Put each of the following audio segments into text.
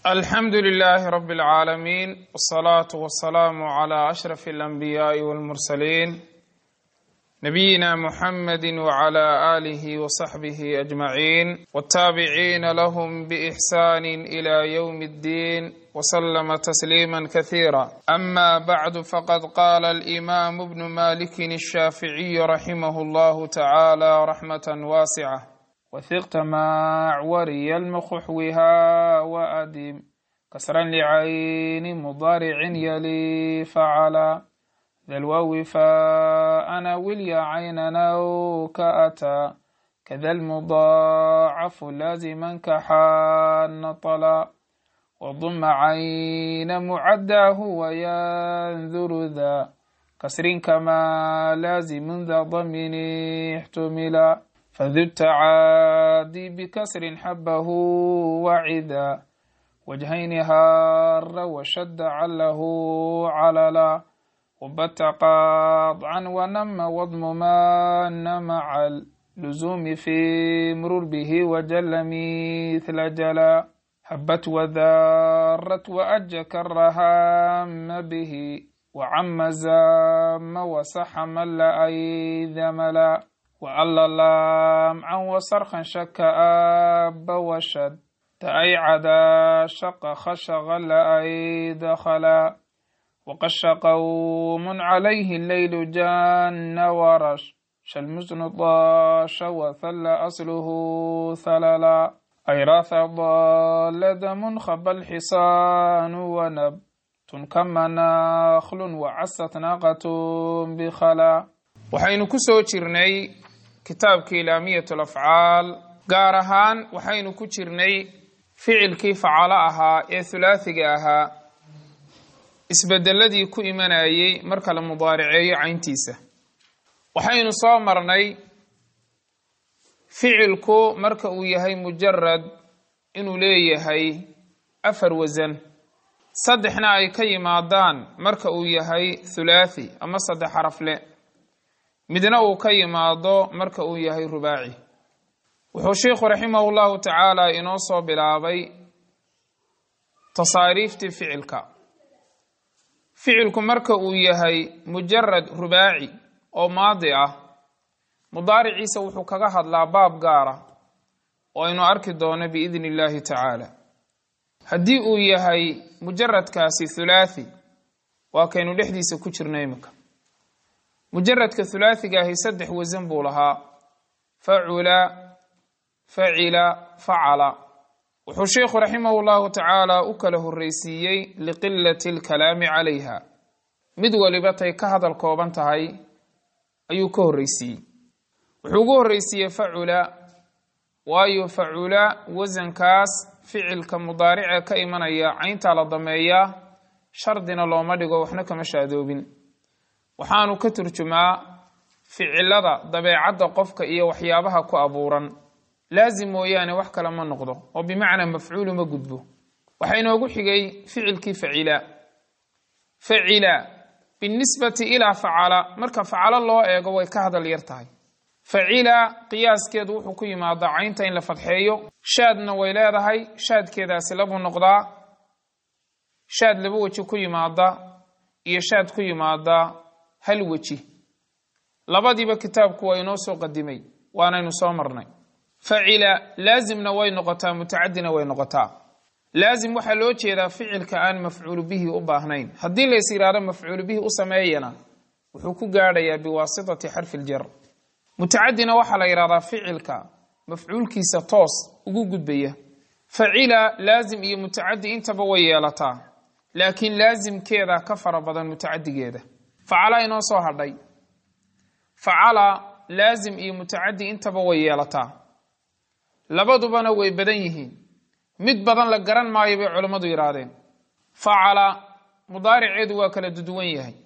الحمد لله رب العالمين والصلاة والسلام على أشرف الأنبياء والمرسلين نبينا محمد وعلى آله وصحبه أجمعين والتابعين لهم بإحسان إلى يوم الدين وسلم تسليما كثيرا. أما بعد، فقد قال الإمام ابن مالك الشافعي رحمه الله تعالى رحمة واسعة: وثقت مع وري المخحوها وأدم كسرا لعين مضارع يلي فعلا ذا الواو فأنا ولي عين نو كأتى كذا المضاعف لازما كحان طلا وضم عين معداه وينذر ذا كسر كما لازم ذا ضمن احتملا فذو التعادي بكسر حبه وعدا وجهين هار وشد عله عللا وبت قاطعا ونم وضمما مع اللزوم في مرور به وجل مثل جلا هبت وذارت وأج كرهام به وعم زام وصح مل أيذ ملا وألا لامعا وصرخا شك أب وشد تأي عدا شق خشغل أي دخلا وقش قوم عليه الليل جان ورش شالمزن ضاش وثل أصله ثللا أي راث ضال دم خب الحصان ونب تنكم ناخل وعست ناقة بخلا. waxaynu ku soo jirnay kitaabkii laamiyatul afcaal, gaar ahaan waxaynu ku jirnay ficilkii facalo ahaa ee thulaathiga ahaa isbedeladii ku imanayay marka la mudaariceeyo cayntiisa. waxaynu soo marnay ficilku marka uu yahay mujarad inuu leeyahay 4 wasan, saddexna ay ka yimaadaan marka uu yahay thulaathi ama 3 xaraf leh, midna uu ka yimaado marka uu yahay rubaaci. wuxuu sheekhu raximahullahu tacaala inoo soo bilaabay tasaariiftii ficilka. ficilku marka uu yahay mujarad rubaaci oo maadi ah, mudaariciisa wuxuu kaga hadlaa baab gaara oo aynu arki doono biidni illaahi tacaala. haddii uu yahay mujaradkaasi thulaathi, waa kaynu dhexdiisa ku jirna iminka. mujaradka thulaathiga ahi 3 wasan buu lahaa: facula, facila, facala. wuxuu sheekhu raximahullahu tacaala u kala horreysiiyey liqilati alkalaami calayha. mid waliba tay ka hadal kooban tahay ayuu ka horreysiiyey. wuxuu ugu horreysiiyey facula, waayo facula wasankaas ficilka mudaarica ka imanaya cayntaa la dameeyaa, shardina looma dhigo, waxna kama shaadoobin. waxaanu ka turjumaa ficilada dabeecadda qofka iyo waxyaabaha ku abuuran, laazim mooyaane wax kale ma noqdo, oo bimacnaa mafcuulu ma gudbo. waxaa inoogu xigay ficilkii facila. facila binisbati ilaa facala, marka facalo loo eego way ka hadal yar tahay. facila qiyaaskeedu wuxuu ku yimaadaa caynta in la fadxeeyo, shaadna way leedahay, shaadkeedaasi labuu noqdaa. shaad 2 weji ku yimaada iyo shaad ku yimaada hal weji, labadiiba kitaabku waa inoo soo qadimay, waanaynu soo marnay. facila laazimna way noqotaa, mutacadina way noqotaa. laazim waxaa loo jeedaa ficilka aan mafcuulu bihi u baahnayn. haddii lays yidhaahdo mafcuulu bihi u sameeyana wuxuu ku gaadhayaa biwaasitati xarfi ljar. mutacadina waxaa la yidhahdaa ficilka mafcuulkiisa toos ugu gudbaya. facila laazim iyo mutacadi intaba way yeelataa, laakiin laazimkeeda ka fara badan mutacadigeeda. facala inoo soo hadhay. facala laazim iyo mutacadi intaba way yeelataa, labadubana way badan yihiin. mid badan la garan maayo bay culammadu yidhaahdeen. facala mudaariceedu waa kala duwan yahay,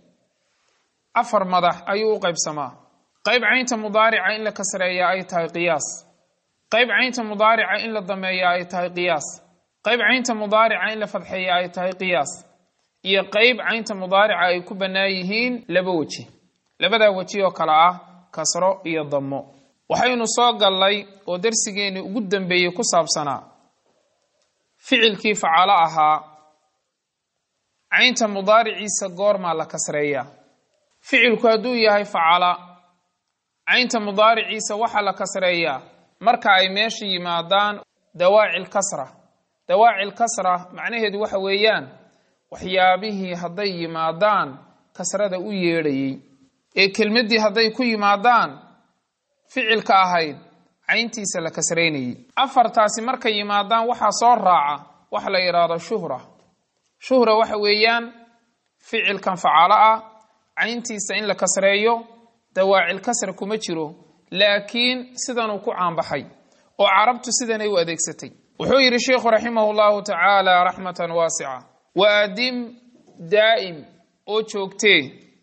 4 madax ayuu u qaybsamaa. qayb caynta mudaarica in la kasreeya ay tahay qiyaas, qayb caynta mudaarica in la dameeya ay tahay qiyaas, qayb caynta mudaarica in la fadxeeya ay tahay qiyaas, iyo qayb caynta mudaarica ay ku bannaan yihiin 2 weji. labadaa weji oo kale ah kasro iyo damo. waxaynu soo gallay oo darsigeeni ugu dambeeyey ku saabsanaa ficilkii facalo ahaa caynta mudaariciisa goormaa la kasreeyaa ficilku hadduu yahay facala caynta mudaariciisa waxaa la kasreeyaa marka ay meesha yimaadaan dawaaci lkasra dawaaci lkasra macnaheedu waxa weeyaan waxyaabihii hadday yimaadaan kasrada u yeedhayay ee kelmaddii hadday ku yimaadaan ficilka ahayd cayntiisa la kasraynayay afartaasi markay yimaadaan waxaa soo raaca waxa la yidhaahdo shuhra waxa weeyaan ficilkan facalo ah cayntiisa in la kasreeyo dawaacil kasra kuma jiro laakiin sidanuu ku caanbaxay oo carabtu sidanay u adeegsatay wuxuu yidhi sheikhu raximahu llahu tacaala raxmatan waasica waadim daa'im oo joogtee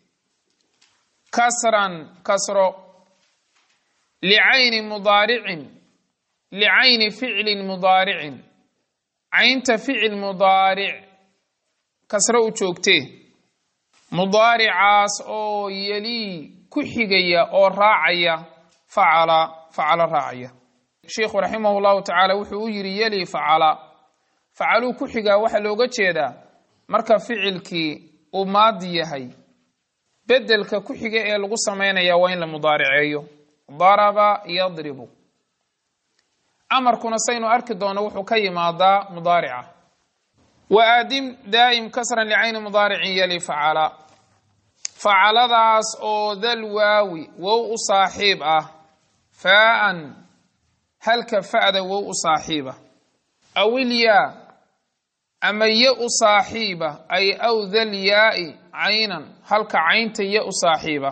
kasran kasro licayni mudaaricin licayni ficlin mudaaricin caynta ficil mudaaric kasro u joogtee mudaaricaas oo yelii ku xigaya oo raacaya facala raacaya sheikhu raximahu llahu tacaala wuxuu u yidhi yelii facaluu ku xigaa waxaa looga jeedaa marka ficilkii uu maadi yahay bedelka ku xiga ee lagu samaynaya waa in la mudaariceeyo daraba yadribu amarkuna saynu arki doono wuxuu ka yimaadaa mudaarica waadim daa'im kasran licayni mudaaricin yali facaladaas oo dal waawi wow u saaxiib ah faa'an halka fa'da wow u saaxiiba awilyaa ama ya u saaxiiba ay aw dal yaa'i caynan halka caynta ya u saaxiiba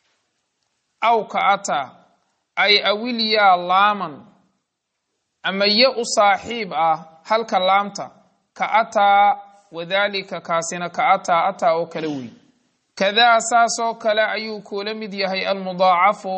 aw ka ataa ay awilyaa laaman ama ya u saaxiib ah halka laamta ka ataa wadaalika kaasina ka ataa oo kale wey kadaa saasoo kale ayuu kula mid yahay almudaacafu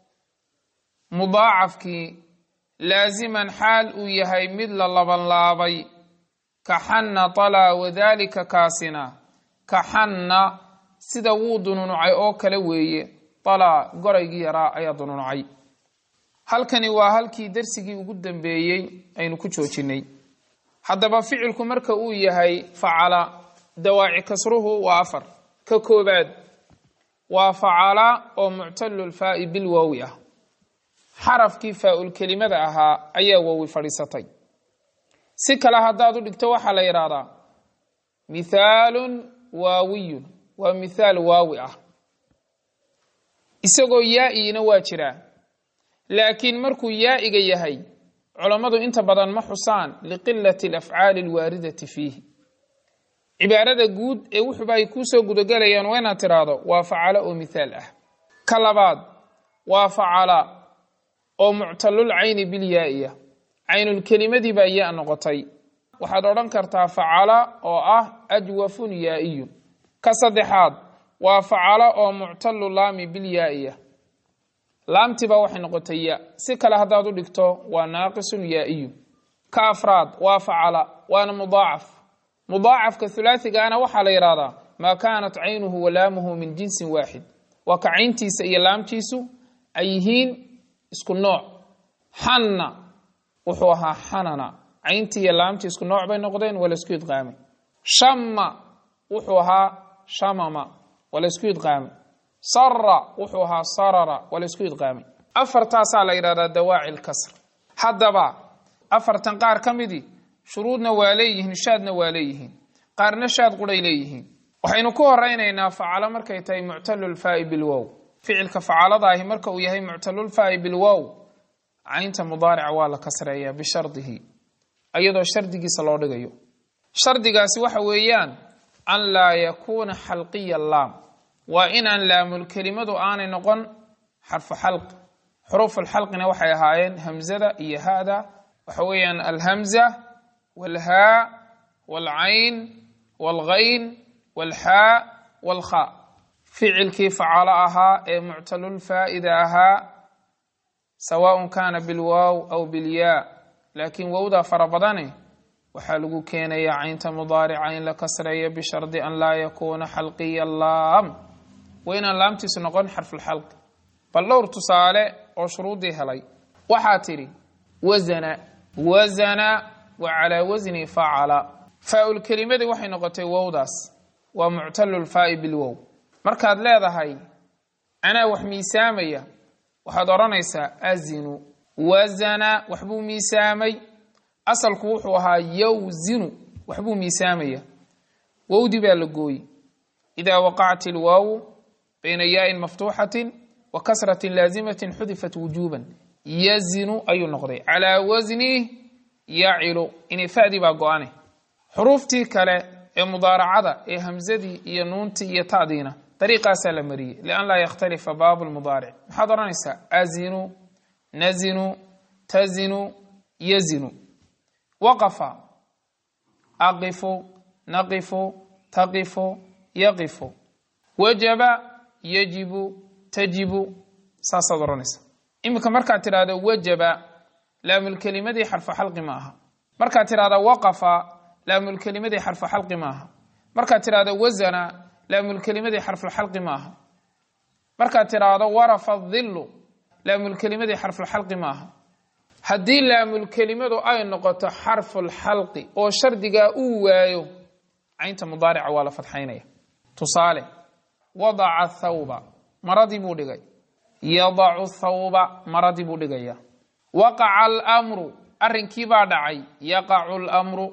mudaacafkii laasiman xaal uu yahay mid la labanlaabay ka xanna talaa wadaalika kaasina ka xanna sida wuu dununucay oo kale weeye talaa goraygii yaraa ayaa dununucay halkani waa halkii darsigii ugu dambeeyey aynu ku joojinay haddaba ficilku marka uu yahay facala dawaaci kasruhu waa afar ka koobaad waa facala oo muctalulfaa'i bilwaawi ah xarafkii faa-ul kelimada ahaa ayaa waawi fadhiisatay si kale haddaad u dhigto waxaa la yidhaahdaa mithaalun waawiyun waa mithaal waawi ah isagoo yaa-iyina waa jiraa laakiin markuu yaa-iga yahay culammadu inta badan ma xusaan liqilati alafcaali alwaaridati fiihi cibaarada guud ee wuxuuba ay kuu soo gudagelayaan waa inaad tiraahdo waa facalo oo mithaal ah ka labaad waa facala oo muctalul cayni bilyaa'iya caynulkelimadii baa yaa noqotay waxaad odhan kartaa facala oo ah ajwafun yaa'iyun ka saddexaad waa facala oo muctalu laami bilyaa'iya laamtiibaa waxay noqotay ya si kale haddaad u dhigto waa naaqisun yaa'iyun ka afraad waa facala waana mudaacaf mudaacafka hulaathigaana waxaa la yidhaahdaa maa kaanat caynuhu walaamuhu min jinsin waaxid waa ka cayntiisa iyo laamtiisu ay yihiin isku nooc xanna wuxuu ahaa xanana cayntii iyo laamtii isku nooc bay noqdeen waa laysku idqaamay shamma wuxuu ahaa shamama waa laysku idqaamay sara wuxuu ahaa sarara waa laysku idqaamay afartaasaa la yidhahdaa dawaaci lkasr haddaba afartan qaar ka midii shuruudna waa leeyihiin shaadna waa leeyihiin qaarna shaad quray leeyihiin waxaynu ku horaynaynaa facalo markay tahay muctalulfaa'i bilwow ficilka facalada marka uu yahay muctalulfaa'i bilwow caynta mudaarica waa la kasreeyaa bishardihi iyadoo shardigiisa loo dhigayo shardigaasi waxa weeyaan an laa yakuuna xalqiya laam waa inaan laamulkelimadu aanay noqon xarfu xalq xuruufulxalqina waxay ahaayeen hamzada iyo hada waxa weeyaan alhamza walhaa walcayn walghayn walxaa walkhaa ficilkii facalo ahaa ee muctalulfaa'ida ahaa sawaaءun kaana bilwaaw aw bilyaa laakiin wowdaa fara badane waxaa lagu keenayaa caynta mudaarica in la kasreeyo bishardi an laa yakuuna xalqiya laam waa inaan laamtiisu noqon xarfulxalq bal dhowr tusaale oo shuruuddii helay waxaa tidhi wazana وعلى وزن فعل فاء الكلمة waxay noqotay wowdaas waa muctalul faa'i bil wow markaad leedahay ana wax miisaamaya waxaad oranaysaa azinu wazana waxbuu miisaamay asalku wuxuu ahaa yawzinu waxbuu miisaamaya wowdi baa la gooyay إذا وقعت الواو بين ياء مفتوحة وكسرة لازمة حذفت وجوبا يزن أي نقضي على وزنه يعل إن فادي باقوانه حروفتي كلا مضارعة همزدي ينونتي يتعدينا طريقة سلمرية لأن لا يختلف باب المضارع محاضرة نساء أزن نزن تزن يزن وقف أقف نقف تقف يقف وجب يجب تجب ساصدرنس إمكا مركا ترادا وجب لام الكلمة دي حرف حلق معها مركا ترادا وقف لام الكلمة دي حرف حلق معها مركا ترادا وزن لام الكلمة دي حرف الحلق معها مركا ترادا ورف الظل لام الكلمة دي حرف الحلق معها هدي لام الكلمة أي نقطة حرف الحلق أو شردقا أوايو عينت مضارع ولا فتحينيه تصالح وضع الثوب مرضي بودغاي يضع الثوب مرضي بودغايا وقع الأمر أرنكي بعدعي يقع الأمر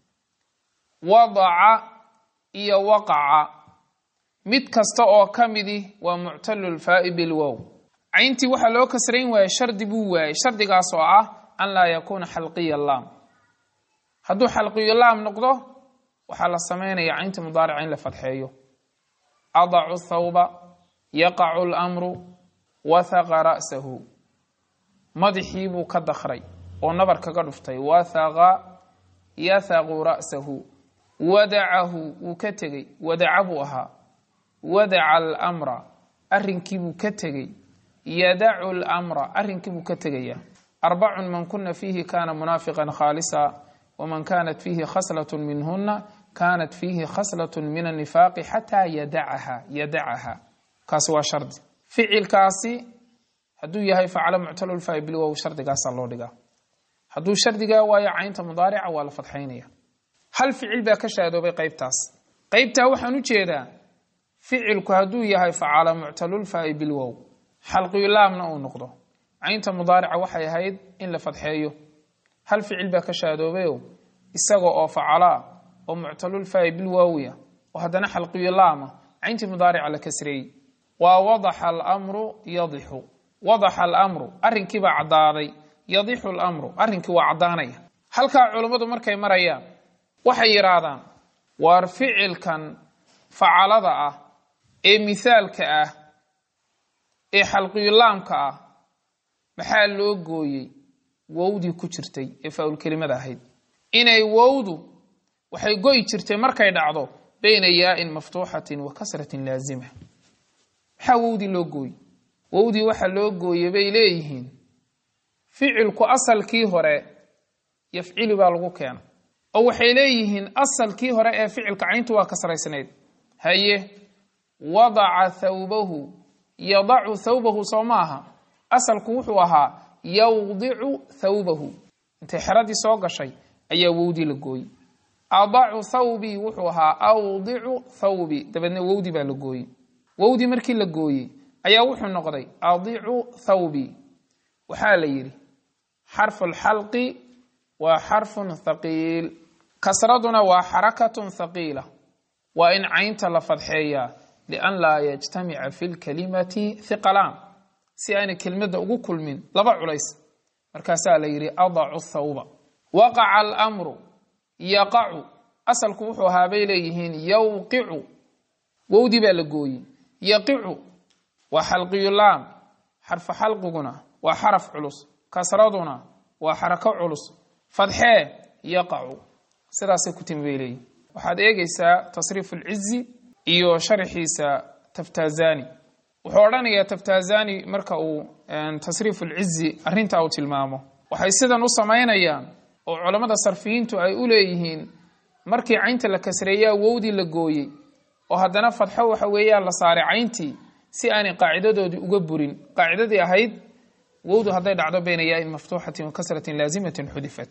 وضع إيا وقع متكستا أو كمدي ومعتل الفاء بالواو عينتي وحا لو كسرين وشرد بواي شرد قاسوعة أن لا يكون حلقي اللام هدو حلقي اللام نقضه وحا لسمين يا عينتي مضارعين لفتحيه أضع الثوب يقع الأمر وثق رأسه مدحيب كدخري ونبر كقرفتي وثق يثق رأسه ودعه وكتغي ودعبها ودع الأمر أرنكب كتغي يدع الأمر أرنكب كتغي 4 من كن فيه كان منافقا خالصا ومن كانت فيه خصلة منهن كانت فيه خصلة من النفاق حتى يدعها كاسوا شرد فعل كاسي هدو يهي فعل معتل الفاء بالواو شرد كاس الله دغا هدو شردغا وايا عينت مضارع ولا فتحينيه هل فعل با كشادو بي قيبتاس قيبتا waxaan u jeedaa ficilku haduu yahay fa'ala mu'talul fa'i bil waw halqi laamna uu noqdo aynta mudari'a waxay ahayd in la fadxeeyo hal ficil ba kashaadoobay isaga oo fa'ala oo mu'talul fa'i bil wawiya oo hadana halqi laama aynta mudari'a la kasriyay wa wadaha al amru yadhihu wadaha al amru arrinki ba cadaaday yadhihu al amru arrinki waa cadaanaya halka culimadu markay marayaan waxay yiraahdaan war ficilkan facalada ah ee misaalka ah ee xalqilaamka ah maxaa loo gooyay wowdii ku jirtay ee faa'ul kelimada ahayd inay wowdu waxay gooy jirtay markay dhacdo bayna yaa'in maftuuhatin wa kasratin laazima maxaa wowdii loo gooyay wowdii waxa loo gooyay bay leeyihiin ficilku asalkii hore yafcilu baa lagu keenay oo waxay leeyihiin asalkii hore ee ficilka cayntu waa kasraysanayd haye wada'a thawbahu yada'u thawbahu sawmaha asalku wuxuu ahaa yawdi'u thawbahu inta xaradii soo gashay ayaa wowdi la gooyay ada'u thawbi wuxuu ahaa awdi'u thawbi dabadna wowdi baa la gooyay wowdi markii la gooyay ayaa wuxuu noqday adi'u thawbi waxa la yiri xarfu alxalqi wa xarfun thaqiil kasraduna waa xarakatun thaqiila wa in caynta la fadxeeya lian laa yajtamica fi lkalimati thiqalaan si ayna kelmadda ugu kulmin laba culays markaasaa la yidhi adacu thawba waqaca alamru yaqacu asalku wuxuu ahaa bay leeyihiin yawqicu wowdii baa la gooyey yaqicu waa xalqiyulaam xarfa xalqiguna waa xaraf culus kasraduna waa xarako culus fadxee yaqacu sidaasay ku timi bay leeyihin waxaad eegaysaa tasriif alcizi iyo sharxiisa taftazani wuxuu odhanayaa taftazani marka uu tasriif alcizi arrinta uu tilmaamo waxay sidan u samaynayaan oo culamada sarfiyiintu ay u leeyihiin markii caynta la kasreeyaa wowdii la gooyey oo haddana fadxo waxa weeyaan la saaray cayntii si aanay qaacidadoodii uga burin qaacidadii ahayd wowdu hadday dhacdo bayna yaa'in maftuuxatin wa kasratin laazimatin xudifat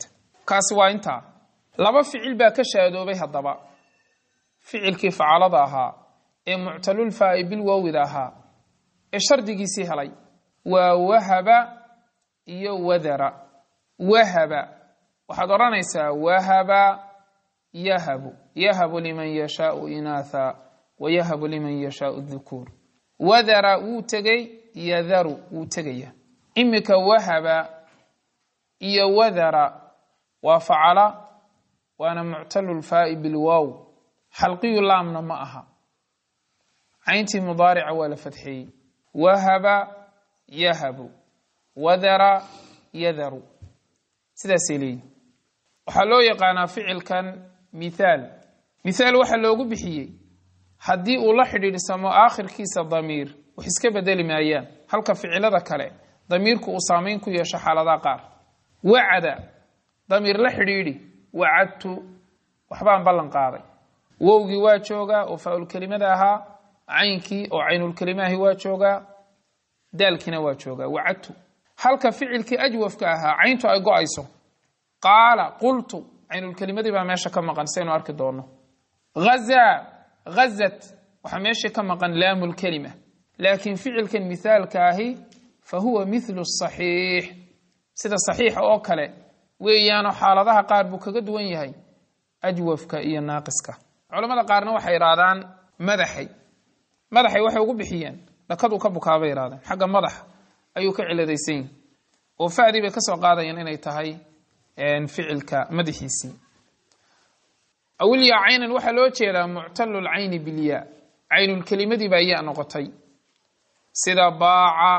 kaasi waa intaa laba ficil baa ka shaadoobay haddaba ficilkii facalada ahaa ee muctalul faa'i bil waawida ahaa ee shardigiisii helay waa wahaba iyo wadara wahaba waxaad oranaysaa wahaba yahabu liman yashaau inaatha wayahabu liman yashaau dhukuur wadara wuu tegey yadaru wuu tegaya imika wahaba iyo wadara waa facala waana muctalul faa'i bil waaw xalqiyu laamna ma aha cayntii mudaarica waa la fadxiyey wahaba yahabu wadara yadaru sidaasay leeyihin waxaa loo yaqaanaa ficilkan mithaal waxaa loogu bixiyey haddii uu la xidhiidhsamo aakhirkiisa damiir wax iska bedeli maayaan halka ficilada kale damiirku uu saamayn ku yeesho xaaladaha qaar wacada damiir la xidhiidhi wacadtu waxbaan ballan qaaday wowgii waa joogaa oo faaulkelimada ahaa caynkii oo caynulkelimaahi waa joogaa daalkiina waa joogaa wacadtu halka ficilkii ajwafka ahaa cayntu ay go-ayso qaala qultu caynulkelimadii baa meesha ka maqan saynu arki doono hazaa hazat waxaa meeshii ka maqan laamulkelima laakiin ficilkan mithaalka ahi fa huwa mithlu saxiix sida saxiixa oo kale weeyaanoo xaaladaha qaar buu kaga duwan yahay ajwafka iyo naaqiska culamada qaarna waxay idhaahdaan madaxay waxay ugu bixiyeen dhakaduu ka bukaabay idhahdeen xagga madaxa ayuu ka ciladaysan yahay oo fa'dii bay ka soo qaadayeen inay tahay ficilka madaxiisii awilyaa caynan waxaa loo jeedaa muctalul cayni bilyaa caynulkelimadii baa yaa noqotay sida baaca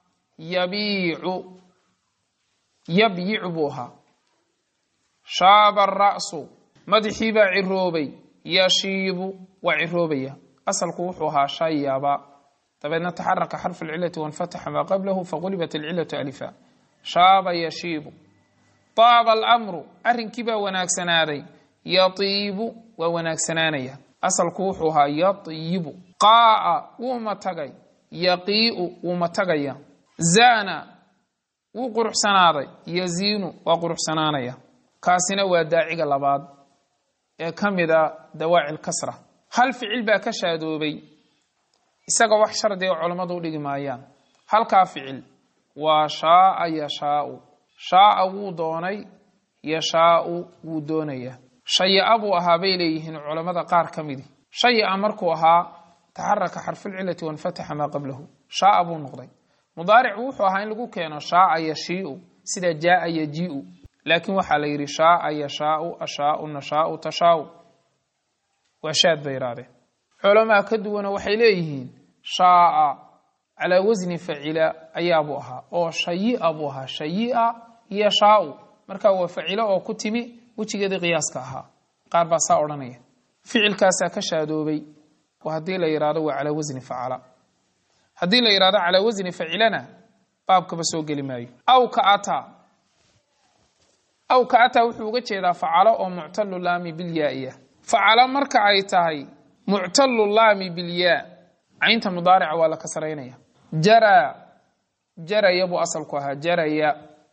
yabyicu buu ahaa shaaba ara'su madaxii baa ciroobay yashiibu waa ciroobaya asalku wuxuu ahaa shayaba dabeedna taxaraka xarfu alcilati wanfataxa maa qablahu faqulibat alcilatu alifa shaaba yashiibu taaba alamru arrinkii baa wanaagsanaaday yatiibu waa wanaagsanaanaya asalku wuxuu ahaa yatiyibu qaa'a wuu matagay yaqii'u wuu matagaya zaana wuu quruxsanaaday yaziinu waa quruxsanaanaya kaasina waa daaciga labaad ee ka mida dawaaci lkasra hal ficil baa ka shaadoobay isaga wax shardiga culammadu u dhigi maayaan halkaa ficil waa shaaa yashaau shaaa wuu doonay yashaau wuu doonaya shaya-a buu ahaa bay leeyihiin culammada qaar ka midi shaya-a markuu ahaa taxaraka xarfulcilati wanfataxa maa qablahu shaaa buu noqday mudaaricu wuxuu ahaa in lagu keeno shaaa yashiiu sida jaaa yajiiu laakiin waxaa la yidhi shaaa yashaau ashaau nashaau tashaau waa shaad bay idhahdeen culamaa ka duwana waxay leeyihiin shaaa calaa wasni facila ayaabuu ahaa oo shayia buu ahaa shayia yashaau markaa waa facilo oo ku timi wejigeedii qiyaaska ahaa qaar baa saa odhanaya ficilkaasaa ka shaadoobay haddii la yidhahdo waa calaa wasni facala haddii la yidhahdo calaa wasni facilana baabkaba soo geli maayo aw ka ataa wuxuu uga jeedaa facalo oo muctalu laami bilyaa-iya facalo marka ay tahay muctalu laami bilyaa caynta mudaarica waa la kasraynaya jaraya buu asalku ahaa jaraya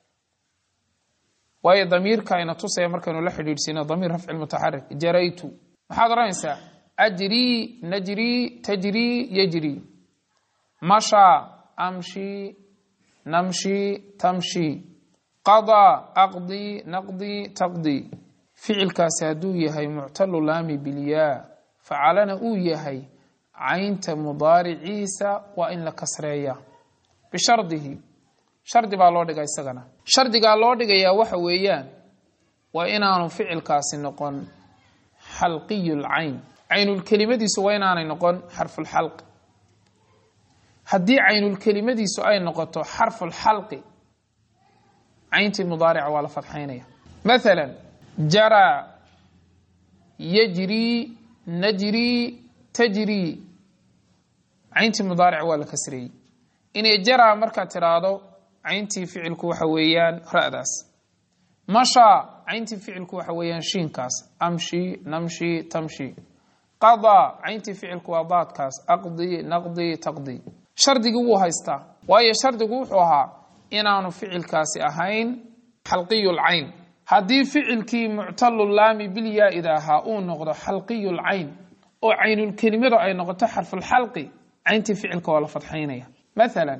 waayo damiirka ayna tusaya markaynu la xidhiidhsiino damiir rafci mutaxarik jaraytu maxaad odhanaysaa ajrii najrii tajrii yajrii mashaa amshii namshii tamshii qadaa aqdii naqdii taqdii ficilkaasi hadduu yahay muctalu laami bilyaa facalana uu yahay caynta mudaariciisa waa in la kasreeya bishardihi shardi baa loo dhiga isagana shardigaa loo dhigayaa waxa weeyaan waa inaanu ficilkaasi noqon xalqiyul cayn caynulkelimadiisu waa inaanay noqon xarfulxalqi haddii caynulkelimadiisu ay noqoto xarfulxalqi cayntii mudaarica waa la fadxaynaya mathalan jaraa yajrii najrii tajrii cayntii mudaarica waa la kasreeyey inay jaraa markaad tiraahdo cayntii ficilku waxa weeyaan ra'daas mashaa cayntii ficilku waxa weeyaan shiinkaas amshi namshi tamshi qadaa cayntii ficilku waa daadkaas aqdii naqdii taqdii shardigii wuu haystaa waayo shardigu wuxuu ahaa inaanu ficilkaasi ahayn xalqiyul cayn haddii ficilkii muctalu laami bilyaa idaahaa uu noqdo xalqiyu lcayn oo caynulkelimadu ay noqoto xarfulxalqi cayntii ficilka waa la fadxaynaya. maalan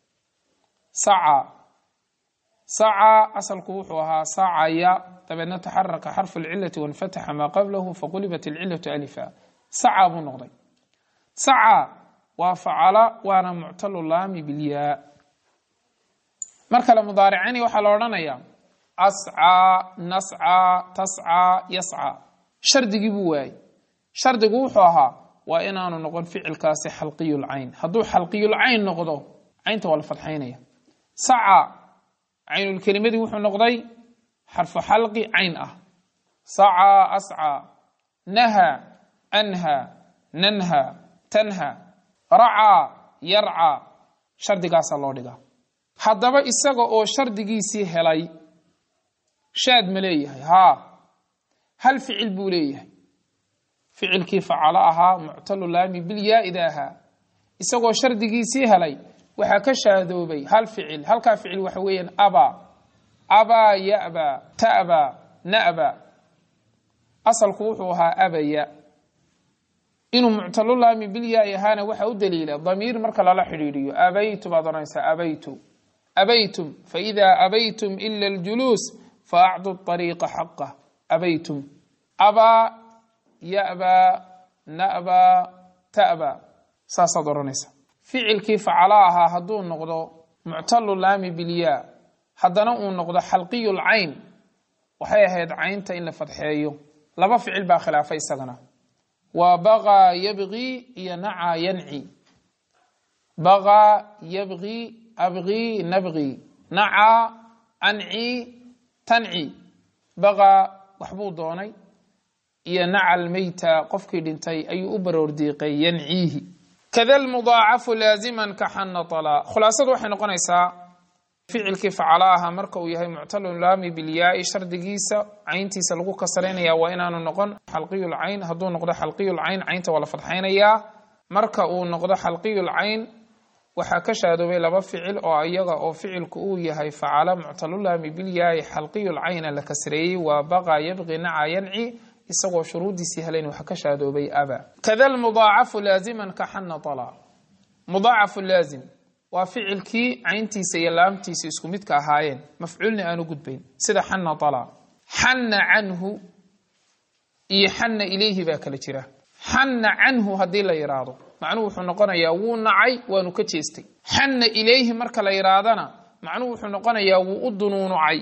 saca, saca asalku wuxuu ahaa sacaya dabeedna taxaraka xarfu lcilati wanfataxa maa qablahu faqulibat alcilatu alifa. saca buu noqday. saca waa facala waana muctalu laami bilyaa. mar kale mudaaricani waxaa la odhanayaa ascaa, nascaa, tascaa, yascaa. shardigii buu waayey. shardigu wuxuu ahaa waa inaanu noqon ficilkaasi xalqiyulcayn. hadduu xalqiyulcayn noqdo caynta waa la fadxaynaya. saca caynulkelimadii wuxuu noqday xarfu xalqi cayn ah. sacaa, ascaa. naha, anha, nanha, tanha. racaa, yarcaa. shardigaasaa loo dhigaa. haddaba isaga oo shardigiisii helay shaad ma leeyahay? haa, hal ficil buu leeyahay. ficilkii facalo ahaa muctalu laami bilyaa idaahaa isagoo shardigiisii helay waxaa ka shaadoobay hal ficil. halkaa ficil waxa weeyaan abaa, abaa ya'baa, ta'baa, na'baa. asalku wuxuu ahaa abaya. inuu muctalu laami bilyaa ahaana waxa u daliila damiir marka lala xidhiidhiyo. abaytu baad oranaysaa abaytu. abaytum faidaa abaytum ila aljuluus faacdu ariiqa xaqah. abaytum. abaa, ya'baa, na'baa, ta'baa. saasaad oranaysaa. ficilkii facala ahaa hadduu noqdo muctalu laami bilyaa haddana uu noqdo xalqiyulcayn waxay ahayd caynta in la fadxeeyo. laba ficil baa khilaafay isagana. waa bagaa yabgii iyo nacaa yanci. bagaa yabgii, abgii, nabgii. nacaa, anci, tanci. bagaa waxbuu doonay iyo naca almeyta qofkii dhintay ayuu u baroordiiqay yanciihi. kada almudaacafu laaziman ka xana talaa. khulaasadu waxay noqonaysaa ficilkii facala ahaa marka uu yahay muctalu laami bilyaai shardigiisa cayntiisa lagu kasraynaya waa inaanu noqon xalqiyulcayn. hadduu noqdo xalqiyulcayn caynta waa la fadxaynayaa. marka uu noqdo xalqiyulcayn waxaa ka shaadoobay laba ficil oo iyaga oo ficilku uu yahay facala muctalu laami bilyaai xalqiyulcayna la kasreeyey. waa baqa yabqi, naca, yanci. isagoo shuruudiisii helayn waxa ka shaadoobay aba. kada almudaacafu laaziman ka xana talaa. mudaacafu laazim waa ficilkii cayntiisa iyo laamtiisa isku midka ahaayeen mafcuulna aanu gudbayn sida xana talaa. xana canhu iyo xana ilayhi baa kala jira. xana canhu haddii la yidhaahdo macnuhu wuxuu noqonayaa wuu nacay waanu ka jeestay. xana ilayhi marka la yidhaahdana macnuhu wuxuu noqonayaa wuu u dunuunucay,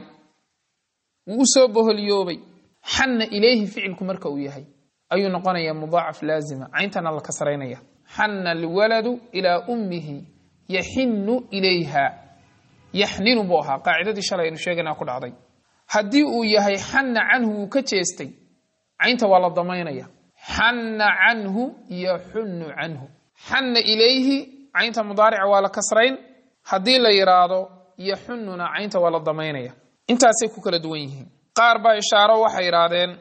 wuu u soo boholyoobay. xana ilayhi ficilku marka uu yahay ayuu noqonayaa mudaacaf laazima cayntana la kasraynaya. xana alwaladu ilaa ummihi yaxinu ilayha. yaxninu buu ahaa qaacidadii shalay aynu sheegaynaa ku dhacday. haddii uu yahay xana canhu wuu ka jeestay caynta waa la damaynaya. xana canhu yaxunu canhu. xana ilayhi caynta mudaarica waa la kasrayn. haddii la yidhaahdo yaxununa caynta waa la damaynaya. intaasay ku kala duwan yihiin. qaar baa ishaaro waxay yidhaahdeen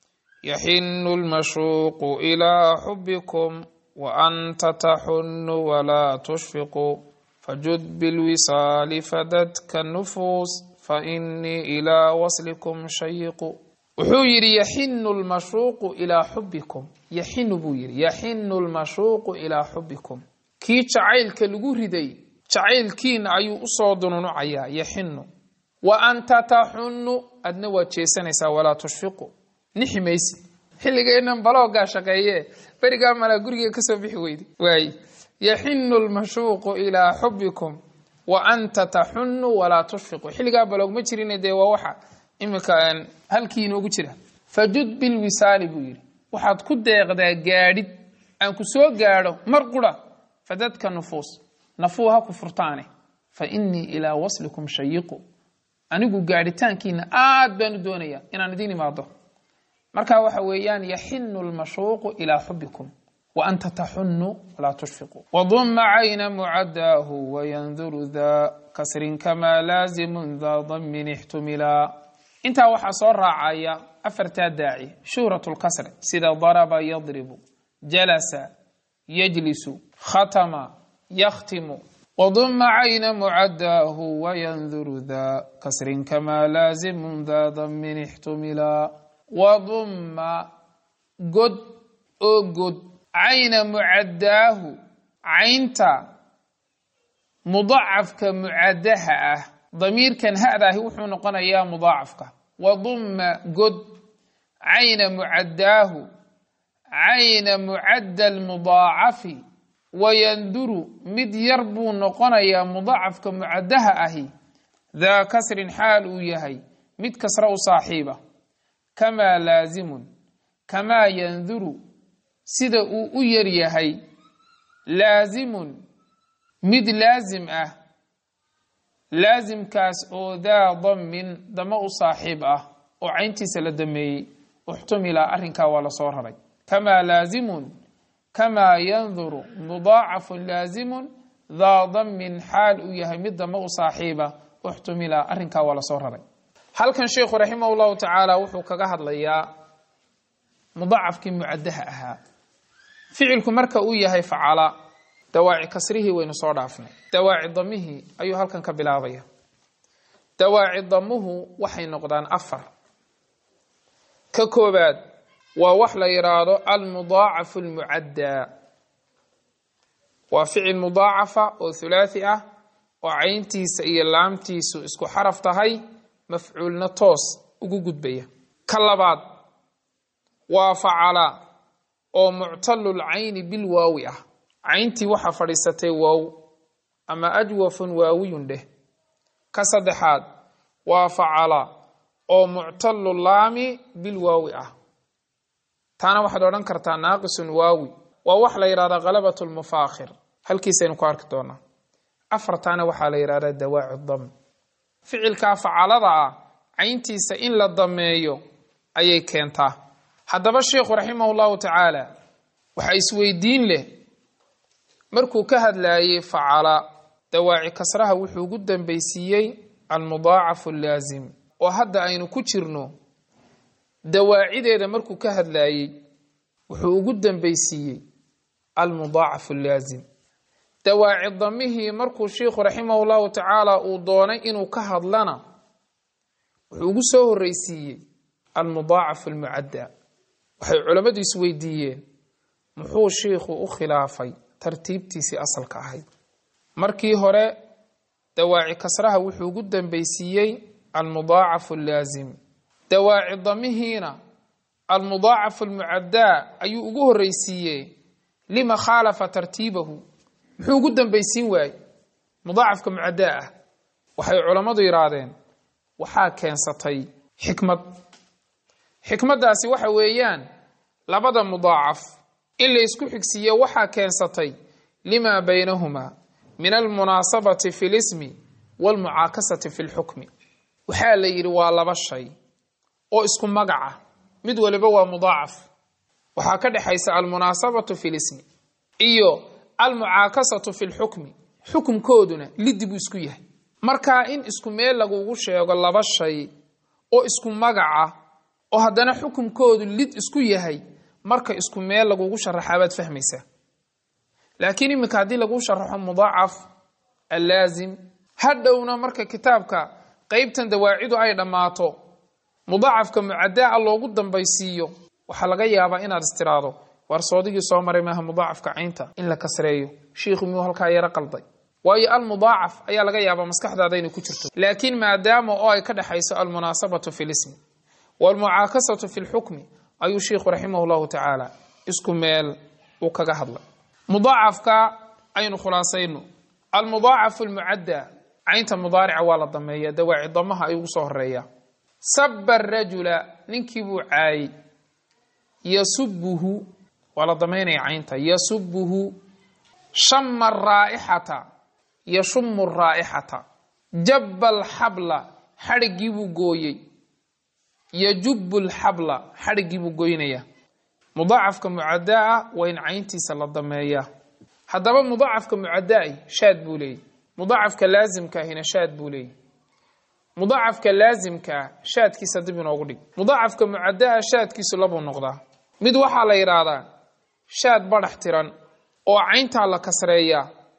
yaxinu lmashuuqu ilaa xubikum wa anta taxunu walaa tushfiqu fajud bilwisaali fadadka nufuus fainii ilaa waslikum shayiqu. wuxuu yidhi yaxinu lmashuuqu ilaa xubikum. yaxinu buu yidhi yaxinu lmashuuqu ilaa xubikum. kii jacaylka lagu riday jacaylkiina ayuu usoo dununucayaa. yaxinu. wa anta taxunu adna waad jeesanaysaa walaa tushfiqu nixi maysid. xilligeennan baloogaa shaqeeye berigaa malaa guriga kasoo bixi weydi waay. yaxinu lmashuuqu ilaa xubikum wa anta taxunu walaa tushfiqu. xilligaa baloog ma jirin dee waa waxa imika halkii inoogu jira. fajud bilwisaali buu yidhi waxaad ku deeqdaa gaadhid aan ku soo gaadho mar qura. fadadka nufuus nafuu ha ku furtaane. fa inii ilaa waslikum shayiqu anigu gaadhitaankiina aad baan u doonayaa inaan idiin imaado. marka waxa weeyaan yaxinu lmashuuqu ilaa xubikum wa anta taxunu walaa tushfiqu. waduma cayna mucadaahu wayanduru daa kasrin kamaa laazimun daa damin ixtumilaa. intaa waxaa soo raacaya afartaa daaci shuhrat lkasri sida daraba yadribu, jalasa, yajlisu, khatama, yakhtimu. وضم عين معداه وينذر ذا كسر كما لازم ذا ضم احتملا وضم قد عين معداه عينتا مضاعف كمعدها ضمير كان هذا هو نقنا يا مضاعفك وضم قد عين معداه عين معد المضاعف ويندر مد يربو نقنا يا مضاعف كمعدها أهي ذا كسر حال يهي مد كسر صاحبه كما لازم كما ينذر سيدا أير يهي لازم مد لازم لازم كاس او ذا ضم ضم صاحب وعينتي سلدمي احتمل ارنكا ولا صورهي كما لازم كما ينظر مضاعف لازم ذا ضم حال يهمد ضم صاحبه احتمل ارنكا ولا صورهي هل كان شيخ رحمه الله تعالى وحو كغا هدليا مضاعف كي معدها فعلكم marka uu yahay facala dawaaci kasrihi waynu soo dhaafnay dawaaci damihi ayuu halkan ka bilaabaya dawaaci damuhu waxay noqdaan afar ka koobaad waa wax la yiraahdo al mudaa'af al mu'adda waa ficil mudaacafa oo thulathi ah oo cayntiisa iyo laamtiisu isku xaraf tahay mafcuulna toos ugu gudbaya ka labaad waa facala oo mu'talul ayni bil waawi ah cayntii waxa fadhiisatay waaw ama ajwafun waawiyun dheh ka saddexaad waa facala oo mu'talul laami bil waawi ah taana waxaad odhan kartaa naaqisun waawi waa wax la yiraahdo qalabatul mufaakhir halkiisaynu ku arki doonaa afartaana waxaa la yiraahdaa dawaaci dam ficilka facalada ah cayntiisa in la dameeyo ayay keentaa haddaba sheekhu raximahullahu tacaala waxa isweydiin leh markuu ka hadlaayay facala dawaaci kasraha wuxuu ugu dambaysiiyey almudaacaf laazim oo hadda aynu ku jirno dawaacideeda markuu ka hadlaayay wuxuu ugu dambaysiiyey almudaacaf laazim dawaaci damihii markuu sheekhu raximahullahu tacaala uu doonay inuu ka hadlana wuxuu ugu soo horreysiiyey almudaacaf almucadda waxay culimadu isweydiiyeen muxuu sheekhu u khilaafay tartiibtiisii asalka ahayd markii hore dawaaci kasraha wuxuu ugu dambaysiiyey almudaacaf laazim dawaaci damihiina almudaacaf almucadda ayuu ugu horreysiiyey lima khaalafa tartiibahu muxuu ugu dambaysiin waayey mudaacafka mucadda ah waxay culimadu yiraahdeen waxaa keensatay xikmaddaasi waxa weeyaan labada mudaacaf in la isku xigsiiyo waxaa keensatay lima baynahuma min almunaasabati fi lismi walmucaakasati fi lxukmi waxaa la yidhi waa laba shay oo isku magaca mid waliba waa mudaacaf waxaa ka dhexaysa almunaasabatu fi lismi iyo almucaakasatu fi lxukmi xukumkooduna liddi buu isku yahay markaa in isku meel lagugu sheego laba shay oo isku magaca oo haddana xukumkoodu lid isku yahay marka isku meel lagugu sharaxaa baad fahmaysaa laakiin iminka haddii lagu sharaxo mudaacaf allaazim hadhowna marka kitaabka qaybtan dawaacidu ay dhammaato mudaacafka mucaddaa loogu dambaysiiyo waxaa laga yaabaa inaad istiraado war soodigii soo maray maaha mudaacafka caynta in la kasreeyo sheekhu miyuu halkaa yara qalday waayo almudaacaf ayaa laga yaabaa maskaxdaada inay ku jirto laakiin maadaama oo ay ka dhexayso almunaasabatu fi lismi walmucaakasatu fi lxukmi ayuu sheekhu raximahullahu tacaala isku meel uu kaga hadlay mudaacafka aynu khulaasayno almudaacaf almucadda caynta mudaarica waa la dameeya dawaaci damaha ayuu soo horeeya sabba rajula ninkii buu caayay yasubuhu waa la dameynaya caynta yasubuhu shamma raa'ixata yashummu raa'ixata jabba alxabla xadhiggii buu gooyey yajubbu alxabla xadhiggii buu goynaya mudaacafka mucaddaa waa in cayntiisa la dameeyaa haddaba mudaacafka mucaddaai shaad buu leeyay mudaacafka laasimkaahina shaad buu leeyay mudaacafka laasimkaa shaadkiisa dib inoogu dhig mudaacafka mucaddaa shaadkiisu labuu noqdaa mid waxaa la yidhaahdaa shaad badhax tiran oo cayntaa la kasreeyaa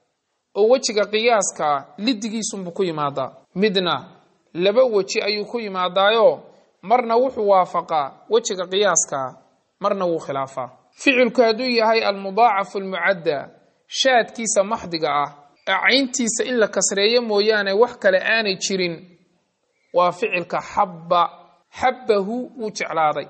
oo wejiga qiyaaska lidigiisunbu ku yimaadaa midna laba weji ayuu ku yimaadaayo marna wuxuu waafaqaa wejiga qiyaaska marna wuu khilaafaa ficilku hadduu yahay almudaacafu almucadda shaadkiisa maxdiga ah cayntiisa in la kasreeyo mooyaane wax kale aanay jirin waa ficilka xabba xabbahu wuu jeclaaday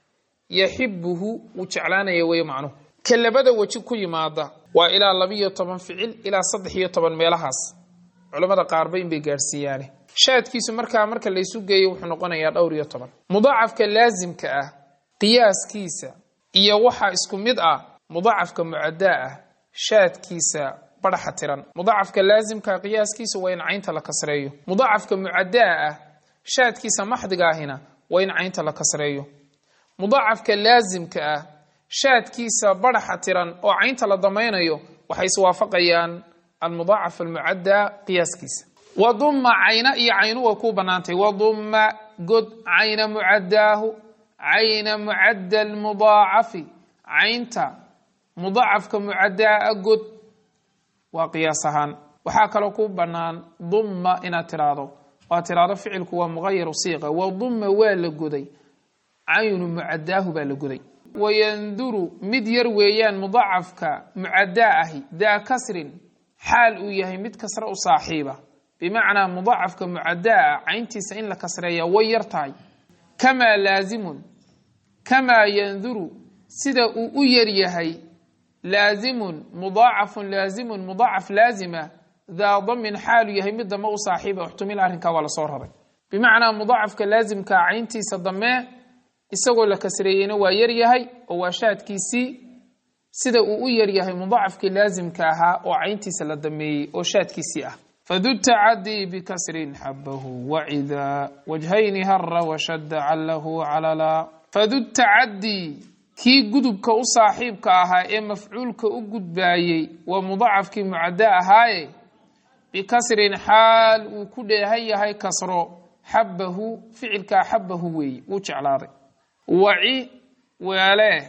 yaxibuhu wuu jeclaanaya weeye macnuhu ka labada weji ku yimaada waa ilaa 12 ficil ilaa 13 meelahaas culimada qaarba in bay gaarsiiyaane shaadkiisu marka la isu geeyo wuxuu noqonayaa 12 mudaacafka laazimka ah qiyaaskiisa iyo waxa isku mid ah mudaacafka mucaddaa ah shaadkiisa baraxa tiran mudaacafka laazimka qiyaaskiisa waa in caynta la kasreeyo mudaacafka mucaddaa ah shaadkiisa maxdiga ahina waa in caynta la kasreeyo mudaacafka laazimka ah shaadkiisa baraxa tiran oo caynta la damaynayo waxay iswaafaqayaan almudaacaf almucaddaa qiyaaskiisa wadumma cayna iyo caynu way ku banaantay wadumma god cayna mucaddaahu cayna mucadda almudaacafi caynta mudaacafka mucaddaa god waa qiyaas ahaan waxaa kaloo ku banaan dumma inaad tiraahdo waa tiraahdo ficilku waa mughayir siiqa wadumma waa la goday caynu mucaddaahu baa la goday wayanduru mid yar weeyaan mudaacafka mucaddaa ahi daa kasrin xaal uu yahay mid kasra u saaxiiba bimacnaa mudaacafka mucaddaa cayntiisa in la kasreeya way yar tahay kamaa laazimun kamaa yanduru sida uu u yar yahay laazimun mudaacafun laazimun mudaacaf laazima daa damin xaalu yahay mid dame u saaxiiba uxtumil arrinkaa waa la soo raray bimacnaa mudaacafka laazimka cayntiisa damee isagoo la kasreeyeyna waa yar yahay oo waa shaadkiisii sida uu u yar yahay mudaacafkii laazimka ahaa oo cayntiisa la dameeyey oo shaadkiisii ah fadu tacadii bikasrin xabahu wacida wajhayni hara washadda callahu calala fadu tacadii kii gudubka u saaxiibka ahaa ee mafcuulka u gudbaayey waa mudaacafkii mucadda ahaaye bikasrin xaal uu ku dheehan yahay kasro xabahu ficilkaa xabahu weeye wuu jeclaaday waci weelee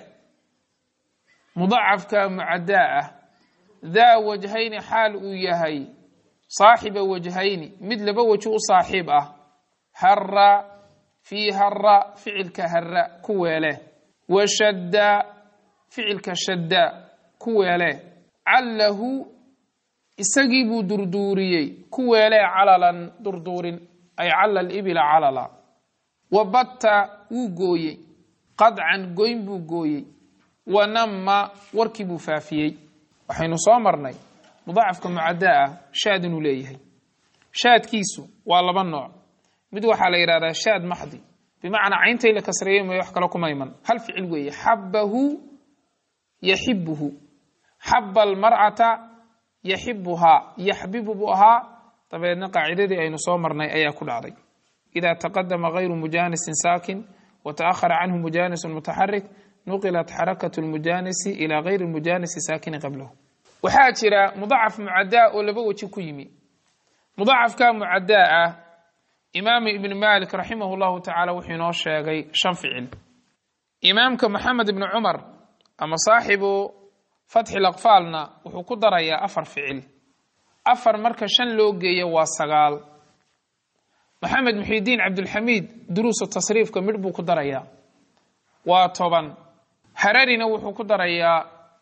mudaacafka mucaddaa ah daa wajhayni xaal uu yahay saaxiba wajhayni mid laba weji u saaxiib ah hara fii hara ficilka hara ku weele washadda ficilka shadda ku weele callahu isagii buu durduuriyey ku weelee calalan durduurin ay cala alibila calala wabatta wuu gooyey qadcan goyn buu gooyey wanama warkii buu faafiyey waxaynu soo marnay mudaacafka mucaddaa ah shaad inuu leeyahay shaadkiisu waa laba nooc mid waxaa la yidhahdaa shaad maxdi bimacnaa caynta in la kasreeyo mooye wax kale kuma iman hal ficil weeye xabahu yaxibuhu xaba almar'ata yaxibuhaa yaxbibu buu ahaa dabeedna qaacidadii aynu soo marnay ayaa ku dhacday idaa taqadama gayru mujaanisin saakin wata'ahara canhu mujaanisun mutaxarik nuqilat xarakatu lmujaanisi ilaa gayri mujaanisi saakini qablahu waxaa jira mudaacaf mucaddaa oo laba weji ku yimi mudaacafka mucaddaa ah imaamu ibnu maalik raximah llahu tacaala wuxuu inoo sheegay 5 ficil imaamka maxamed ibnu cumar ama saaxibu fatxi laqfaalna wuxuu ku darayaa 4 ficil 4 marka 5 loo geeyo waa 9 maxamed muxiidiin cabdulxamiid duruusu tasriifka midh buu ku darayaa waa 10 hararina wuxuu ku darayaa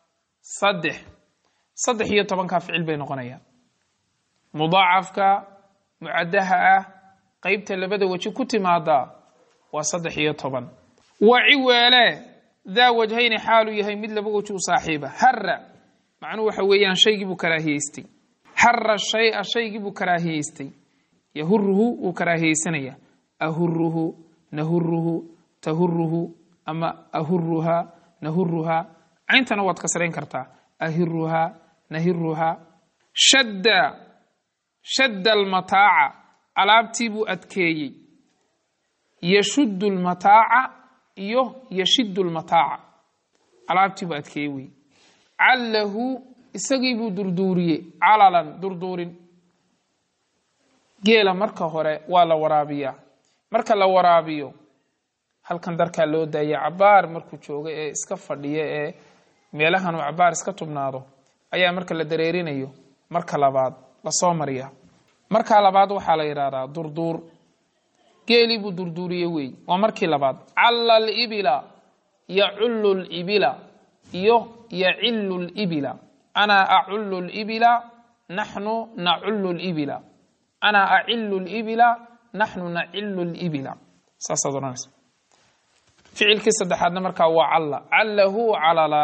3 iyo 10 ficil bay noqonayaan mudaacafka mucaddaha ah qaybta labada weji ku timaada waa 3 iyo 10 waci weele daa wajhayni xaalu yahay mid laba weji u saaxiiba hara macnuhu waxa weeyaan shaygii buu karaahiyeystay hara shay'a shaygii buu karaahiyeystay yahuruhu wuu karaahiyeysanaya ahuruhu nahuruhu tahuruhu ama ahuruha nahuruha cayntana waad kasrayn kartaa ahiruha nahiruha shadda almataaca alaabtii buu adkeeyey yashuddu lmataaca iyo yashiddu lmataaca alaabtii buu adkeeyey wey callahu isagii buu durduuriyey calalan durduurin geela marka hore waa la waraabiyaa marka la waraabiyo halkan darkaa loo daaya cabaar markuu joogo ee iska fadhiya ee meelahan uu cabaar iska tubnaado ayaa marka la dareerinayo marka labaad la soo mariya marka labaad waxaa la yiraahdaa durdur geeli buu durduriye wey waa markii labaad alla al-ibila ya'ullu al-ibila iyo ya'illu al-ibila ana a'ullu al-ibila nahnu na'ullu al-ibila ana a'illu al-ibila nahnu na'illu al-ibila saasadoonas ficilkii saddexaadna markaa waa allahu calala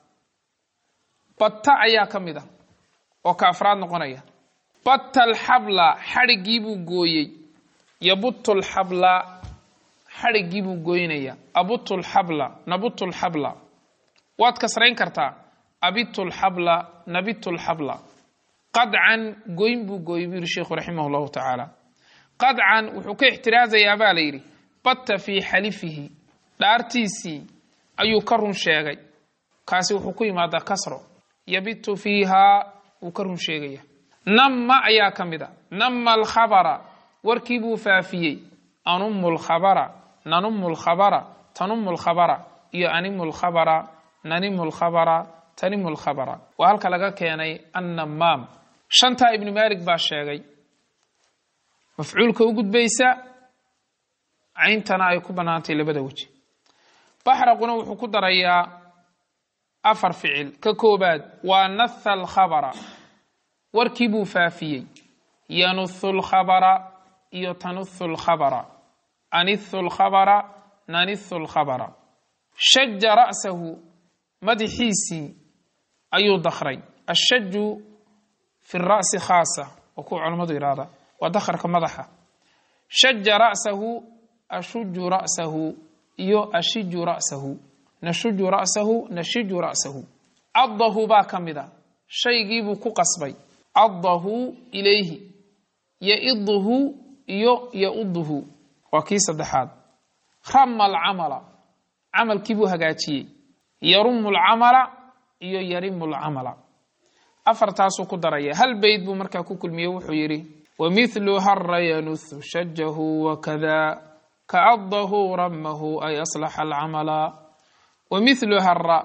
batta ayaa ka mid ah oo ka afraad noqonaya batta alxabla xadhigii buu gooyey yabuttu alxabla xadhigii buu gooynaya abuttu alxabla nabuttu alxabla waad kasrayn kartaa abittu alxabla nabittu alxabla qadcan goyn buu gooyey buu yidhi sheekhu raximahullahu tacaala qadcan wuxuu ka ixtiraazayaa baa la yidhi batta fii xalifihi dhaartiisii ayuu ka run sheegay kaasi wuxuu ku yimaadaa kasro yabitu fiihaa wuu ka run sheegaya namma ayaa ka mid a namma alkhabara warkii buu faafiyey anummu alkhabara nanummu alkhabara tanummu alkhabara iyo animmu alkhabara nanimmu alkhabara tanimmu alkhabara waa halka laga keenay annamaam shantaa ibnu maalik baa sheegay mafcuulka u gudbaysa cayntana ay ku bannaantay labada weji baxraquna wuxuu ku darayaa afar ficil ka koobaad waa natha alkhabara warkii buu faafiyey yanuthu alkhabara iyo tanuthu alkhabara anithu alkhabara nanithu alkhabara shaja ra'sahu madaxiisii ayuu dakray ashaju fi ra'si khaasa waa kuwa culammadu yidhaahda waa dakharka madaxa shaja ra'sahu ashuju ra'sahu iyo ashiju ra'sahu nashuju ra'sahu nashiju ra'sahu caddahu baa ka mid a shaygii buu ku qasbay caddahu ilayhi yaiduhu iyo yauduhu waa kii saddexaad rama alcamala camalkii buu hagaajiyey yarumu alcamala iyo yarimu alcamala afartaasuu ku daraya hal bayd buu markaa ku kulmiyey wuxuu yidhi wamithlu harra yanuthu shajahu wakada kacadahu ramahu ay aslaxa alcamala wamithlu harra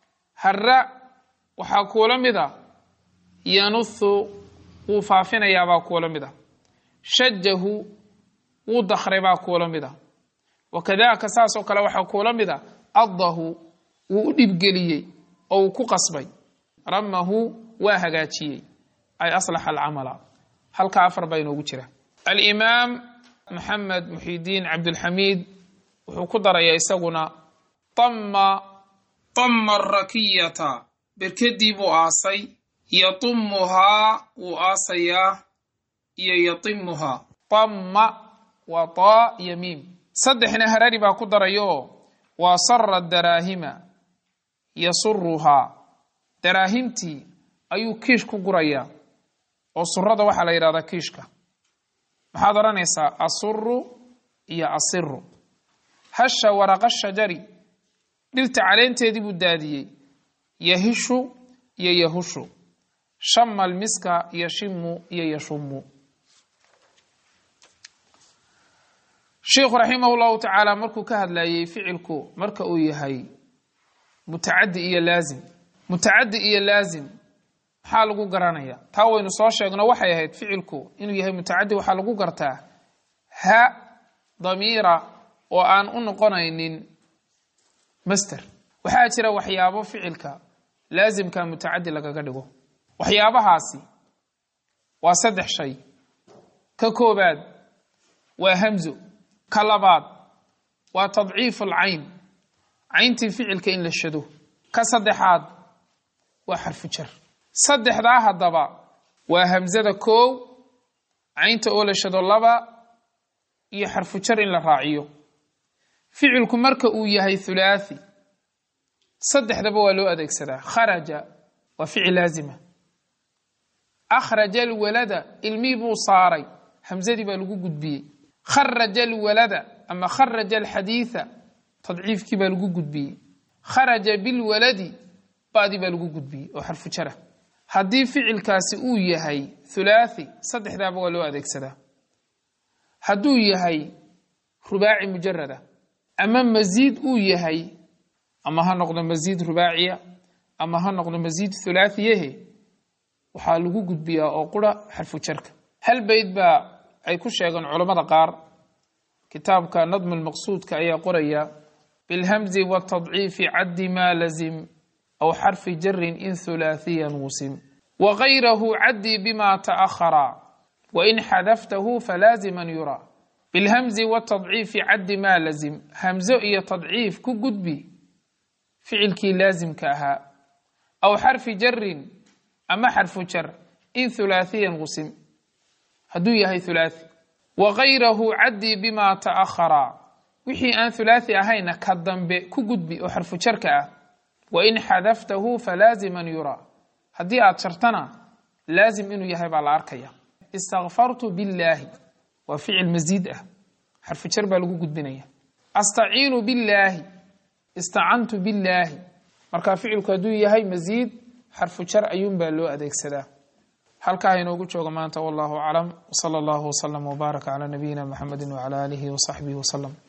waxaa kuula mid a yanuthu wuu faafinayaabaa kuula mid a shajahu wuu dakray baa kuula mid a wakadaaka saasoo kale waxaa kuula mid a addahu wuu u dhibgeliyey oo uu ku qasbay ramahu waa hagaajiyey ay aslaxa alcamala halkaa afar baa inoogu jira alimaam maxamed muxidiin cabdulxamiid wuxuu ku darayaa isaguna tamma arakiyata berkedii buu aasay yatumuhaa wuu aasayaa iyo yatimuhaa tamma waa taa iyo miim saddexna harari baa ku darayo waa sara daraahima yasuruhaa daraahimtii ayuu kiish ku gurayaa oo surada waxaa la yidhahdaa kiishka maxaad odhanaysaa asuru iyo asiru hasha waraqa shajari dhirta caleenteedii buu daadiyey yahishu iyo yahushu shama almiska yashimu iyo yashumu sheikhu raximah llahu tacaala markuu ka hadlayey ficilku marka uu yahay mutacadi iyo laazim mutacadi iyo laazim maxaa lagu garanaya taa waynu soo sheegno waxay ahayd ficilku inuu yahay mutacadi waxaa lagu gartaa ha damiira oo aan u noqonaynin master waxaa jira waxyaabo ficilka laazimka mutacadi lagaga dhigo waxyaabahaasi waa saddex shay ka koobaad waa hamzo ka labaad waa tadciif alcayn cayntii ficilka in la shado ka saddexaad waa xarfu jar saddexdaa haddaba waa hamzada koow caynta oo la shado laba iyo xarfu jar in la raaciyo ficilku marka uu yahay hulaathi saddexdaba waa loo adeegsadaa kharaja waa ficil laazima akhraja alwalada ilmii buu saaray hamzadii baa lagu gudbiyey kharaja alwalada ama kharaja alxadiitha tadciifkii baa lagu gudbiyey kharaja bilwaladi ba'dii baa lagu gudbiyey oo xarfu jara haddii ficilkaasi uu yahay hulaathi saddexdaaba waa loo adeegsadaa hadduu yahay rubaaci mujarada ama masiid uu yahay ama ha noqdo masiid rubaaciya ama ha noqdo masiid hulaathiyahe waxaa lagu gudbiyaa oo qura xarfu jarka. hal bayd baa ay ku sheegan culamada qaar, kitaabka nadm almaqsuudka ayaa qoraya bilhamzi watadciifi caddi maa lazim aw xarfi jarin in hulaathiyan wusim wagayrahu caddi bima ta'akhara wain xadaftahu falaaziman yura. bilhamzi watadciifi caddi maa lazim, hamzo iyo tadciif ku gudbi ficilkii laazimka ahaa, aw xarfi jarin ama xarfu jar in hulaathiyan wusim hadduu yahay hulaathi. wagayrahu caddi bima ta'akhara, wixii aan hulaathi ahayna ka dambe ku gudbi oo xarfu jarka ah. wain xadaftahu falaaziman yura, haddii aad jartana laazim inuu yahay baa la arkaya. istakfartu billaahi waa ficil masiid ah, xarfu jar baa lagu gudbinaya. astaciinu billaahi, istacantu billaahi, markaa ficilku hadduu yahay masiid xarfu jar ayuun baa loo adeegsadaa. halkaa inoogu jooga maanta wallahu aclam, wsala allahu wslam wbaaraka calaa nabiyina maxamedi wcala aalihi wasaxbihi wasalam.